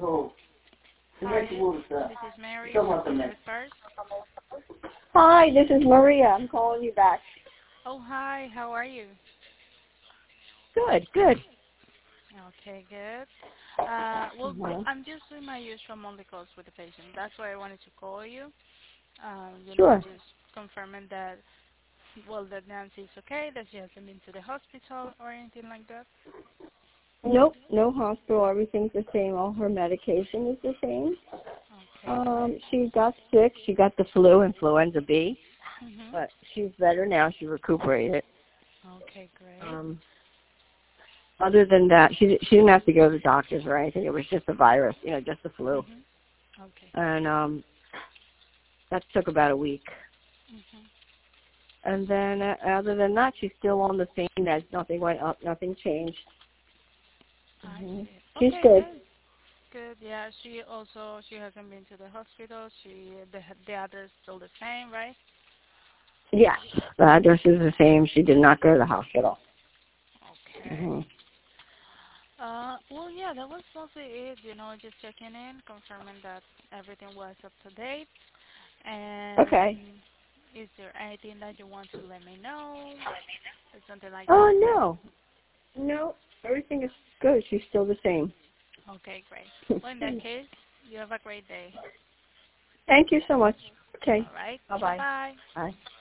Hi, this is Mary from Elizabeth First. Hi, this is Maria. I'm calling you back. Oh, hi. How are you? Good, good. Okay, good. Uh-huh. I'm just doing my usual monthly calls with the patient. That's why I wanted to call you. Sure. Just confirming that, that Nancy is okay, that she hasn't been to the hospital or anything like that. Nope, no hospital. Everything's the same. All her medication is the same. Okay, great. She got sick. She got the flu, influenza B, Mhm. but she's better now. She recuperated. Okay, great. Other than that, she didn't have to go to the doctors or anything. It was just a virus, just the flu. Mhm. Okay, And great. that took about a week. Mhm. And then other than that, she's still on the same meds. Nothing went up. Nothing changed. I see. She's Okay, good. good. Good. Yeah, she hasn't been to the hospital. The address still the same, right? Yes, the address is the same. She did not go to the hospital. Okay. Yeah, that was mostly it. Just checking in, confirming that everything was up to date. Okay. And is there anything that you want to let me know or something like that? Oh, no. No, everything is good. She's still the same. Okay, great. Well, in that case, you have a great day. Thank you so much. Okay. All right. Bye-bye. Bye-bye. Bye.